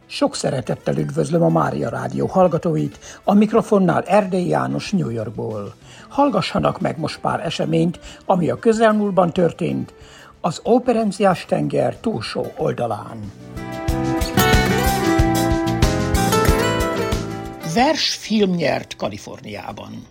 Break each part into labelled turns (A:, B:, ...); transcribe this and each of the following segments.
A: Sok szeretettel üdvözlöm a Mária Rádió hallgatóit, a mikrofonnál Erdélyi János New Yorkból. Hallgassanak meg most pár eseményt, ami a közelmúltban történt az Óperenciás tenger túlsó oldalán. Versfilm nyert Kaliforniában.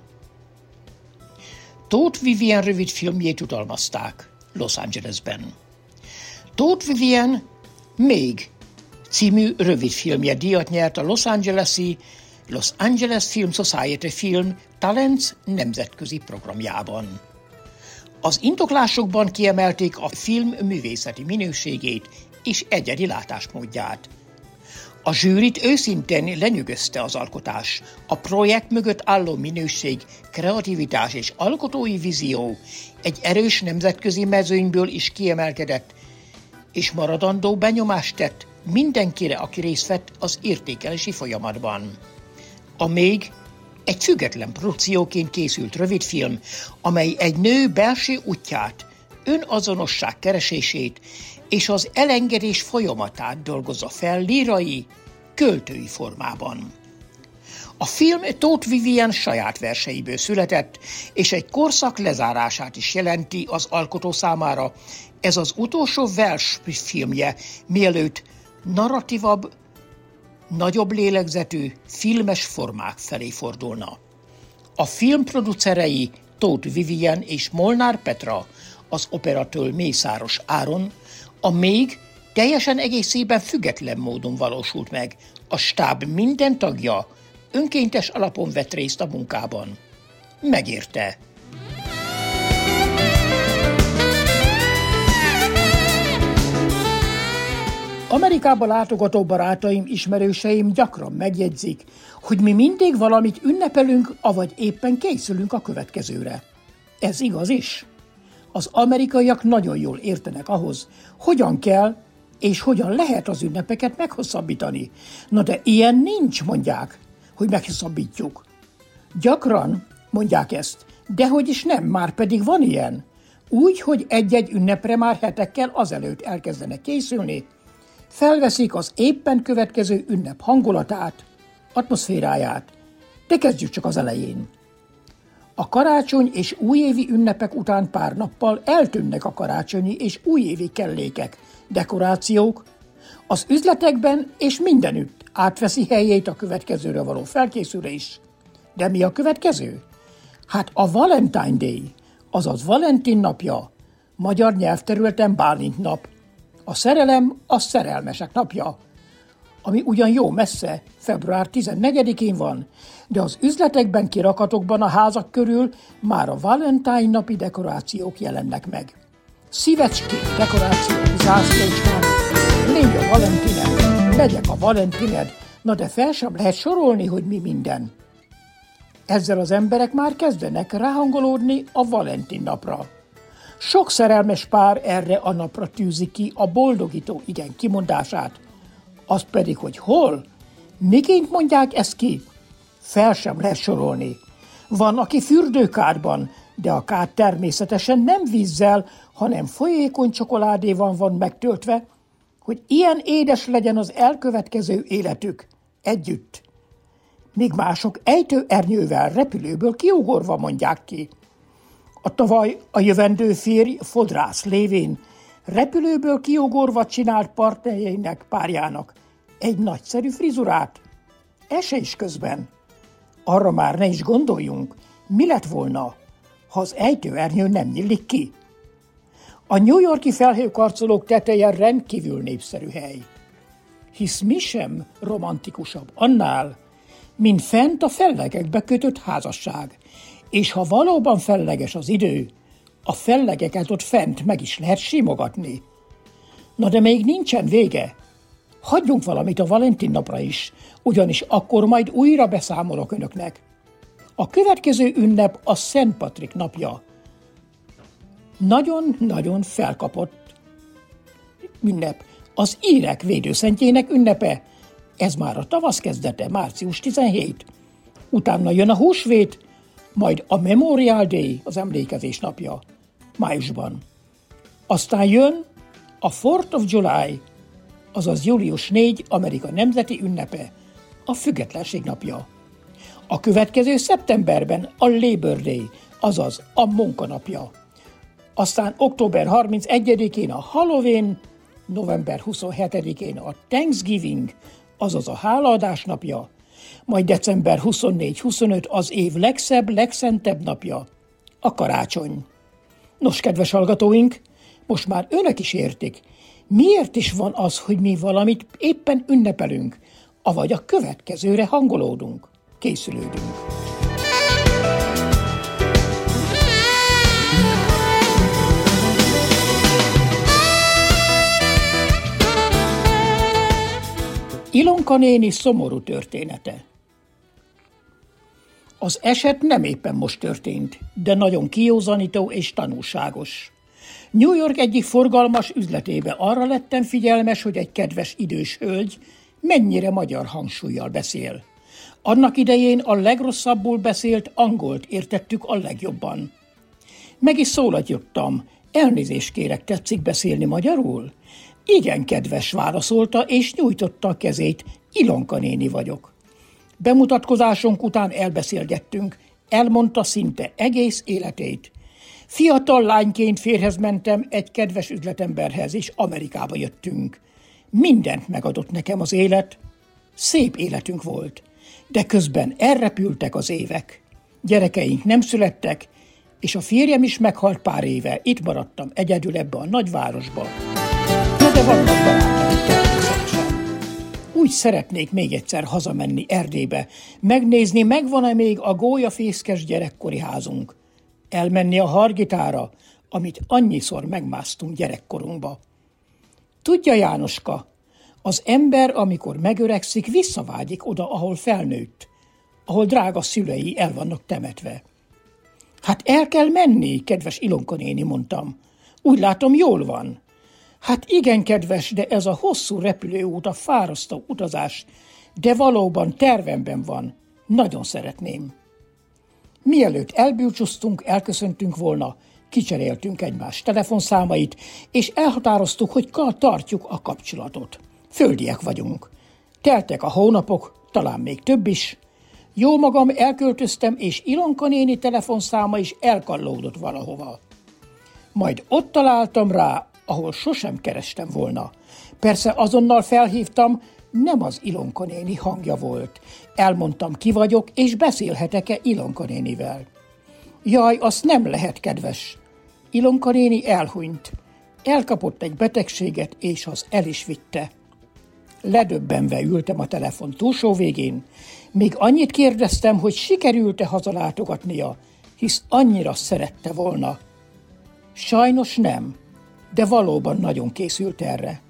A: Tóth Vivien rövidfilmjét jutalmazták Los Angelesben. Tóth Vivien Még című rövidfilmje díjat nyert a Los Angeles Film Society Film Talents nemzetközi programjában. Az indoklásokban kiemelték a film művészeti minőségét és egyedi látásmódját. A zsűrit őszintén lenyűgözte az alkotás, a projekt mögött álló minőség, kreativitás és alkotói vízió egy erős nemzetközi mezőnyből is kiemelkedett, és maradandó benyomást tett mindenkire, aki részt vett az értékelési folyamatban. A Még egy független produkcióként készült rövidfilm, amely egy nő belső útját, önazonosság keresését és az elengedés folyamatát dolgozza fel lírai, költői formában. A film Tóth Vivien saját verseiből született, és egy korszak lezárását is jelenti az alkotó számára. Ez az utolsó versfilmje, mielőtt narratívabb, nagyobb lélegzetű, filmes formák felé fordulna. A film producerei Tóth Vivien és Molnár Petra, az operatőr Mészáros Áron, a Még teljesen egészében független módon valósult meg. A stáb minden tagja önkéntes alapon vett részt a munkában. Megérte. Amerikába látogató barátaim, ismerőseim gyakran megjegyzik, hogy mi mindig valamit ünnepelünk, avagy éppen készülünk a következőre. Ez igaz is. Az amerikaiak nagyon jól értenek ahhoz, hogyan kell és hogyan lehet az ünnepeket meghosszabbítani. Na de ilyen nincs, mondják, hogy meghosszabbítjuk. Gyakran mondják ezt, dehogy is nem, már pedig van ilyen. Úgy, hogy egy-egy ünnepre már hetekkel azelőtt elkezdenek készülni, felveszik az éppen következő ünnep hangulatát, atmoszféráját, de kezdjük csak az elején. A karácsony és újévi ünnepek után pár nappal eltűnnek a karácsonyi és újévi kellékek, dekorációk, az üzletekben és mindenütt átveszi helyét a következőre való felkészülés. De mi a következő? Hát a Valentine Day, azaz Valentin napja, magyar nyelvterületen Bálint nap. A szerelem a szerelmesek napja, ami ugyan jó messze, február 14-én van, de az üzletekben, kirakatokban, a házak körül már a Valentine napi dekorációk jelennek meg. Szívecskék, dekorációk, zászlósnál, légy a Valentined, megyek a Valentined, na de fel sem lehet sorolni, hogy mi minden. Ezzel az emberek már kezdenek ráhangolódni a Valentin napra. Sok szerelmes pár erre a napra tűzi ki a boldogító igen kimondását. Az pedig, hogy hol, miként mondják ezt ki, fel sem lehet sorolni. Van, aki fürdőkádban, de a kád természetesen nem vízzel, hanem folyékony csokoládéval van megtöltve, hogy ilyen édes legyen az elkövetkező életük együtt. Míg mások ejtőernyővel repülőből kiugorva mondják ki. A tavaly a jövendő férj fodrász lévén repülőből kiugorva csinált partnerjeinek, párjának egy nagyszerű frizurát. Esés közben. Arra már ne is gondoljunk, mi lett volna, ha az ejtőernyő nem nyílik ki. A New York-i felhőkarcolók teteje rendkívül népszerű hely. Hisz mi sem romantikusabb annál, mint fent a fellegekbe kötött házasság, és ha valóban felleges az idő, a fellegeket ott fent meg is lehet simogatni. Na de még nincsen vége. Hagyjunk valamit a Valentin napra is, ugyanis akkor majd újra beszámolok önöknek. A következő ünnep a Szent Patrik napja. Nagyon-nagyon felkapott ünnep. Az írek védőszentjének ünnepe. Ez már a tavasz kezdete, március 17. Utána jön a húsvét, majd a Memorial Day, az emlékezés napja, májusban. Aztán jön a 4th of July, azaz július 4 Amerika nemzeti ünnepe, a Függetlenség napja. A következő szeptemberben a Labor Day, azaz a munkanapja. Aztán október 31-én a Halloween, november 27-én a Thanksgiving, azaz a hálaadás napja, majd december 24-25 az év legszebb, legszentebb napja, a karácsony. Nos, kedves hallgatóink, most már önök is értik, miért is van az, hogy mi valamit éppen ünnepelünk, avagy a következőre hangolódunk, készülődünk. Ilonka néni szomorú története. Az eset nem éppen most történt, de nagyon kiózanító és tanulságos. New York egyik forgalmas üzletébe arra lettem figyelmes, hogy egy kedves idős hölgy mennyire magyar hangsúllyal beszél. Annak idején a legrosszabbul beszélt angolt értettük a legjobban. Meg is szólatottam, elnézést kérek, tetszik beszélni magyarul? Igen, kedves, válaszolta, és nyújtotta a kezét, Ilonka néni vagyok. Bemutatkozásunk után elbeszélgettünk, elmondta szinte egész életét. Fiatal lányként férjhez mentem egy kedves üzletemberhez, és Amerikába jöttünk. Mindent megadott nekem az élet. Szép életünk volt, de közben elrepültek az évek. Gyerekeink nem születtek, és a férjem is meghalt pár éve. Itt maradtam egyedül ebbe a nagyvárosba. De vannak barátaim természetesen. Úgy szeretnék még egyszer hazamenni Erdélybe, megnézni, megvan-e még a gólyafészkes gyerekkori házunk. Elmenni a Hargitára, amit annyiszor megmásztunk gyerekkorunkba. Tudja, Jánoska, az ember, amikor megöregszik, visszavágyik oda, ahol felnőtt, ahol drága szülei el vannak temetve. Hát el kell menni, kedves Ilonka néni, mondtam. Úgy látom, jól van. Hát igen, kedves, de ez a hosszú repülőút, a fárasztó utazás, de valóban tervemben van. Nagyon szeretném. Mielőtt elbúcsúztunk, elköszöntünk volna, kicseréltünk egymás telefonszámait, és elhatároztuk, hogy tartjuk a kapcsolatot. Földiek vagyunk. Teltek a hónapok, talán még több is. Jó magam elköltöztem, és Ilonka néni telefonszáma is elkallódott valahova. Majd ott találtam rá, ahol sosem kerestem volna. Persze azonnal felhívtam, nem az Ilonka néni hangja volt. Elmondtam, ki vagyok, és beszélhetek-e Ilonka nénivel. Jaj, azt nem lehet, kedves. Ilonka néni elhunyt. Elkapott egy betegséget, és az el is vitte. Ledöbbenve ültem a telefon túlsó végén. Még annyit kérdeztem, hogy sikerült-e hazalátogatnia, hisz annyira szerette volna. Sajnos nem, de valóban nagyon készült erre.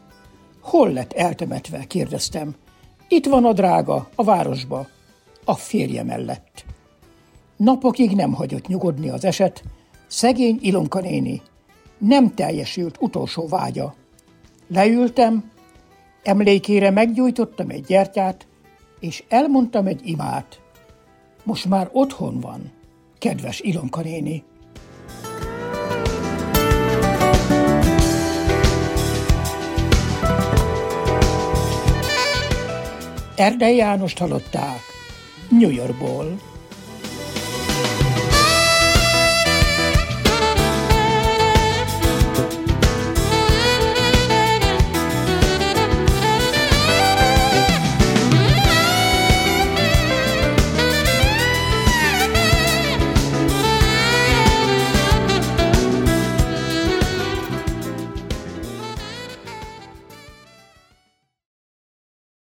A: Hol lett eltemetve, kérdeztem. Itt van a drága, a városba, a férje mellett. Napokig nem hagyott nyugodni az eset, szegény Ilonka néni. Nem teljesült utolsó vágya. Leültem, emlékére meggyújtottam egy gyertyát, és elmondtam egy imát. Most már otthon van, kedves Ilonka néni. Erdei Jánost hallották New Yorkból.